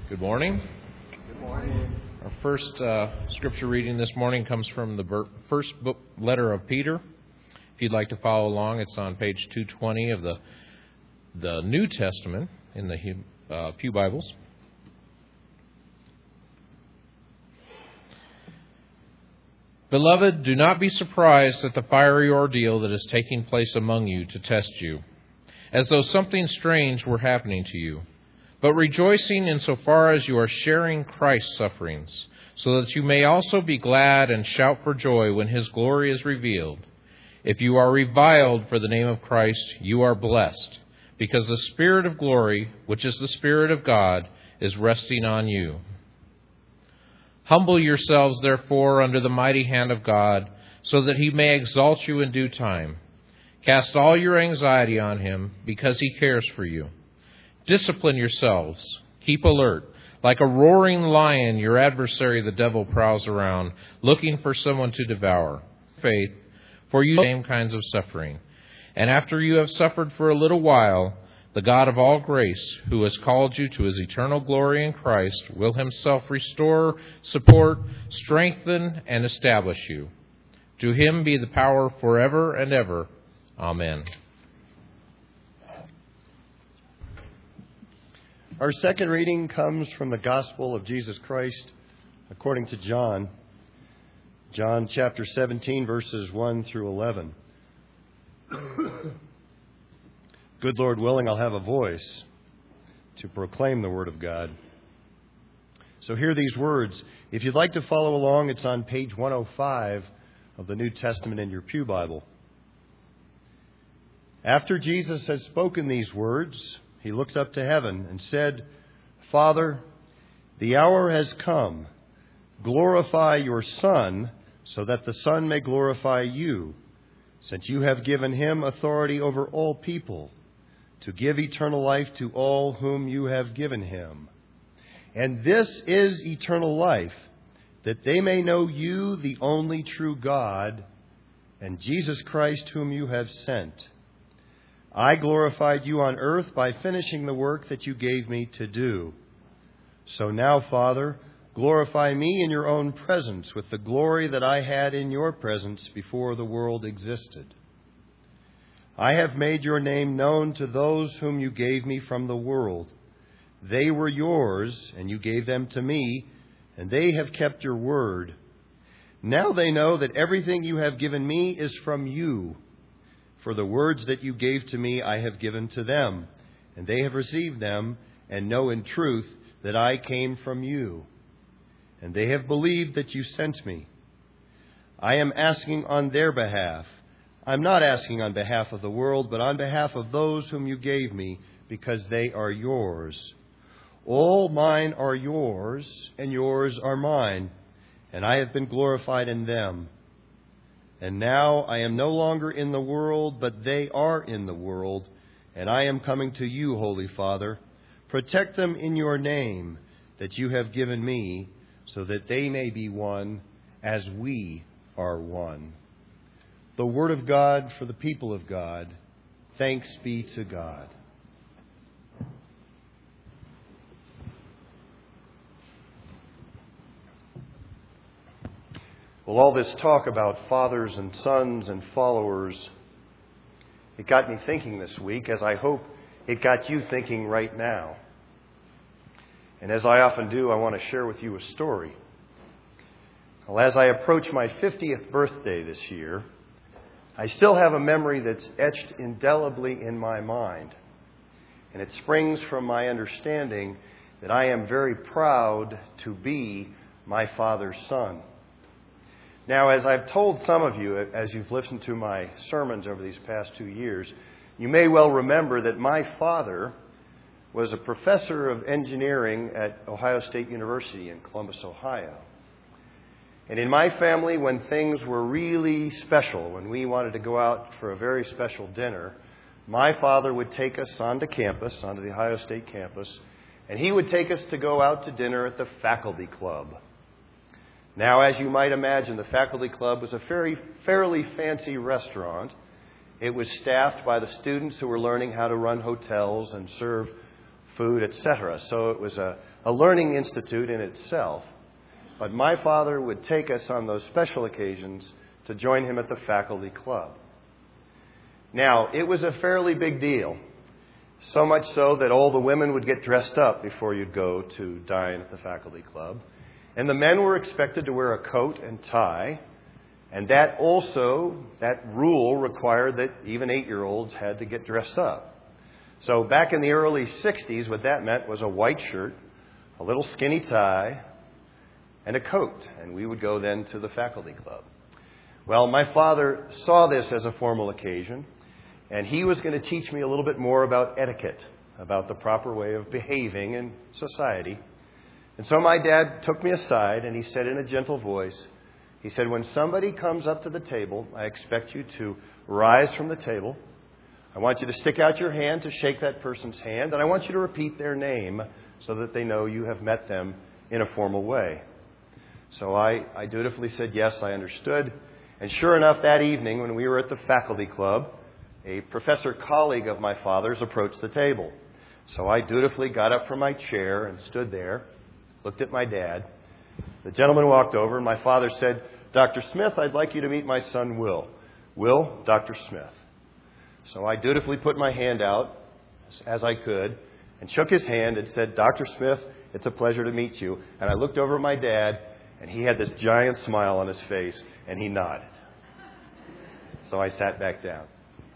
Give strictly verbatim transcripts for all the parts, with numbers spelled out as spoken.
Good morning. Good morning. Our first uh, scripture reading this morning comes from the ber- first book letter of Peter. If you'd like to follow along, it's on page two twenty of the the New Testament in the uh, Pew Bibles. Beloved, do not be surprised at the fiery ordeal that is taking place among you to test you, as though something strange were happening to you. But rejoicing insofar as you are sharing Christ's sufferings, so that you may also be glad and shout for joy when his glory is revealed. If you are reviled for the name of Christ, you are blessed, because the Spirit of glory, which is the Spirit of God, is resting on you. Humble yourselves, therefore, under the mighty hand of God, so that he may exalt you in due time. Cast all your anxiety on him, because he cares for you. Discipline yourselves. Keep alert. Like a roaring lion, your adversary, the devil, prowls around, looking for someone to devour. Faith, for you same kinds of suffering. And after you have suffered for a little while, the God of all grace, who has called you to his eternal glory in Christ, will himself restore, support, strengthen, and establish you. To him be the power forever and ever. Amen. Our second reading comes from the Gospel of Jesus Christ according to John. John chapter seventeen, verses one through eleven. Good Lord willing, I'll have a voice to proclaim the Word of God. So hear these words. If you'd like to follow along, it's on page one oh five of the New Testament in your Pew Bible. After Jesus had spoken these words, he looked up to heaven and said, Father, the hour has come. Glorify your Son, so that the Son may glorify you, since you have given him authority over all people, to give eternal life to all whom you have given him. And this is eternal life, that they may know you, the only true God, and Jesus Christ, whom you have sent. I glorified you on earth by finishing the work that you gave me to do. So now, Father, glorify me in your own presence with the glory that I had in your presence before the world existed. I have made your name known to those whom you gave me from the world. They were yours, and you gave them to me, and they have kept your word. Now they know that everything you have given me is from you. For the words that you gave to me I have given to them, and they have received them, and know in truth that I came from you. And they have believed that you sent me. I am asking on their behalf. I'm not asking on behalf of the world, but on behalf of those whom you gave me, because they are yours. All mine are yours, and yours are mine, and I have been glorified in them. And now I am no longer in the world, but they are in the world, and I am coming to you, Holy Father. Protect them in your name that you have given me, so that they may be one as we are one. The word of God for the people of God. Thanks be to God. Well, all this talk about fathers and sons and followers, it got me thinking this week, as I hope it got you thinking right now. And as I often do, I want to share with you a story. Well, as I approach my fiftieth birthday this year, I still have a memory that's etched indelibly in my mind. And it springs from my understanding that I am very proud to be my father's son. Now, as I've told some of you, as you've listened to my sermons over these past two years, you may well remember that my father was a professor of engineering at Ohio State University in Columbus, Ohio. And in my family, when things were really special, when we wanted to go out for a very special dinner, my father would take us onto campus, onto the Ohio State campus, and he would take us to go out to dinner at the faculty club. Now, as you might imagine, the faculty club was a very, fairly fancy restaurant. It was staffed by the students who were learning how to run hotels and serve food, et cetera. So it was a, a learning institute in itself. But my father would take us on those special occasions to join him at the faculty club. Now, it was a fairly big deal. So much so that all the women would get dressed up before you'd go to dine at the faculty club. And the men were expected to wear a coat and tie. And that also, that rule required that even eight-year-olds had to get dressed up. So back in the early sixties, what that meant was a white shirt, a little skinny tie, and a coat. And we would go then to the faculty club. Well, my father saw this as a formal occasion, and he was going to teach me a little bit more about etiquette, about the proper way of behaving in society. And so my dad took me aside, and he said in a gentle voice, he said, when somebody comes up to the table, I expect you to rise from the table. I want you to stick out your hand to shake that person's hand, and I want you to repeat their name so that they know you have met them in a formal way. So I, I dutifully said, yes, I understood. And sure enough, that evening when we were at the faculty club, a professor colleague of my father's approached the table. So I dutifully got up from my chair and stood there, looked at my dad. The gentleman walked over, and my father said, Doctor Smith, I'd like you to meet my son, Will. Will, Doctor Smith. So I dutifully put my hand out as I could and shook his hand and said, Doctor Smith, it's a pleasure to meet you. And I looked over at my dad, and he had this giant smile on his face, and he nodded. So I sat back down.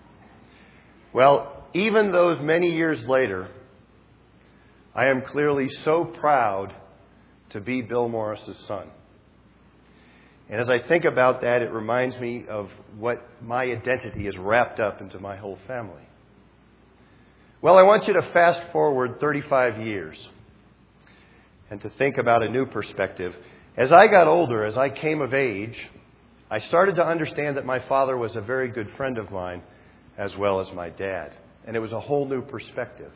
Well, even those many years later, I am clearly so proud to be Bill Morris's son. And as I think about that, it reminds me of what my identity is wrapped up into my whole family. Well, I want you to fast forward thirty-five years and to think about a new perspective. As I got older, as I came of age, I started to understand that my father was a very good friend of mine as well as my dad. And it was a whole new perspective.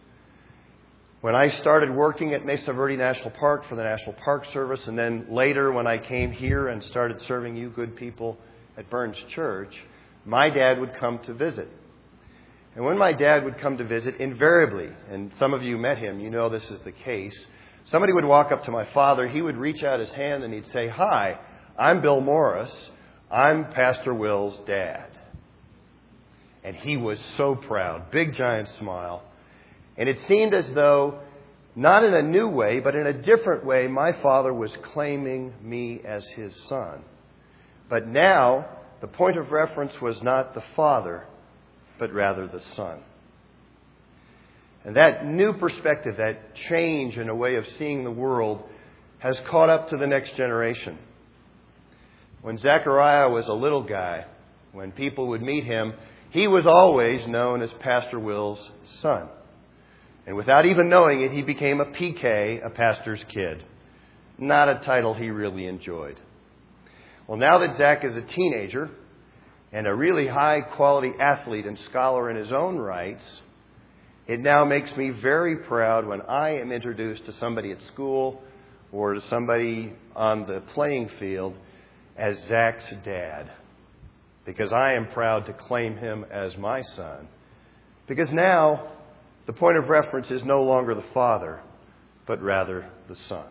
When I started working at Mesa Verde National Park for the National Park Service, and then later when I came here and started serving you good people at Burns Church, my dad would come to visit. And when my dad would come to visit, invariably, and some of you met him, you know this is the case, somebody would walk up to my father, he would reach out his hand and he'd say, Hi, I'm Bill Morris. I'm Pastor Will's dad. And he was so proud, big giant smile. And it seemed as though, not in a new way, but in a different way, my father was claiming me as his son. But now, the point of reference was not the father, but rather the son. And that new perspective, that change in a way of seeing the world, has caught up to the next generation. When Zechariah was a little guy, when people would meet him, he was always known as Pastor Will's son. And without even knowing it, he became a P K, a pastor's kid. Not a title he really enjoyed. Well, now that Zach is a teenager and a really high-quality athlete and scholar in his own rights, it now makes me very proud when I am introduced to somebody at school or to somebody on the playing field as Zach's dad. Because I am proud to claim him as my son. Because now the point of reference is no longer the father, but rather the son.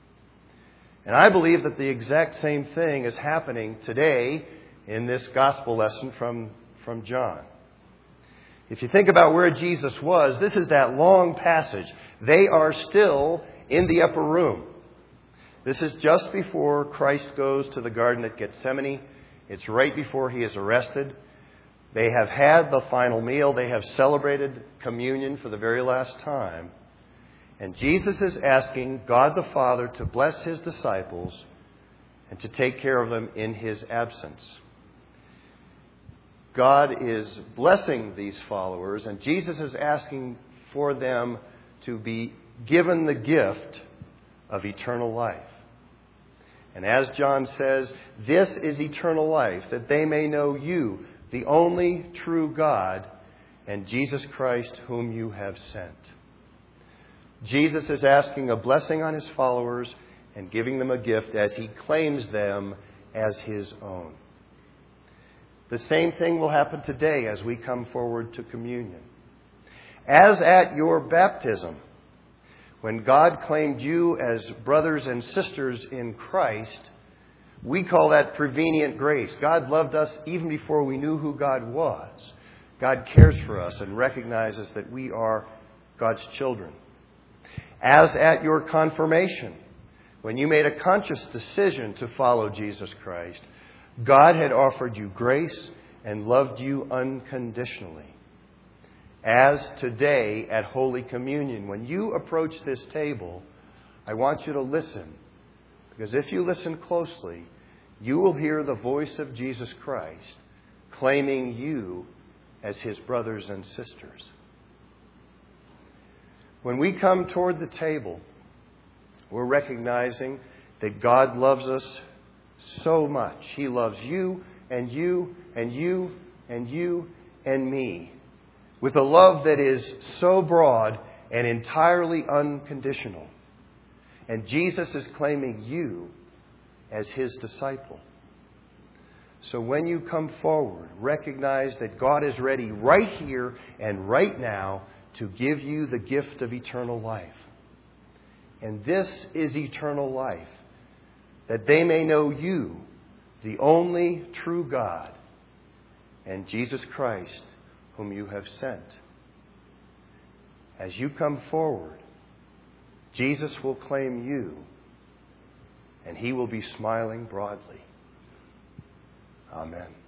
And I believe that the exact same thing is happening today in this gospel lesson from, from John. If you think about where Jesus was, this is that long passage. They are still in the upper room. This is just before Christ goes to the garden at Gethsemane. It's right before he is arrested. They have had the final meal. They have celebrated communion for the very last time. And Jesus is asking God the Father to bless his disciples and to take care of them in his absence. God is blessing these followers, and Jesus is asking for them to be given the gift of eternal life. And as John says, this is eternal life, that they may know you, the only true God, and Jesus Christ, whom you have sent. Jesus is asking a blessing on his followers and giving them a gift as he claims them as his own. The same thing will happen today as we come forward to communion. As at your baptism, when God claimed you as brothers and sisters in Christ, we call that prevenient grace. God loved us even before we knew who God was. God cares for us and recognizes that we are God's children. As at your confirmation, when you made a conscious decision to follow Jesus Christ, God had offered you grace and loved you unconditionally. As today at Holy Communion, when you approach this table, I want you to listen. Because if you listen closely, you will hear the voice of Jesus Christ claiming you as His brothers and sisters. When we come toward the table, we're recognizing that God loves us so much. He loves you and you and you and you and me with a love that is so broad and entirely unconditional. And Jesus is claiming you as His disciple. So when you come forward, recognize that God is ready right here and right now to give you the gift of eternal life. And this is eternal life, that they may know you, the only true God, and Jesus Christ, whom you have sent. As you come forward, Jesus will claim you, and He will be smiling broadly. Amen.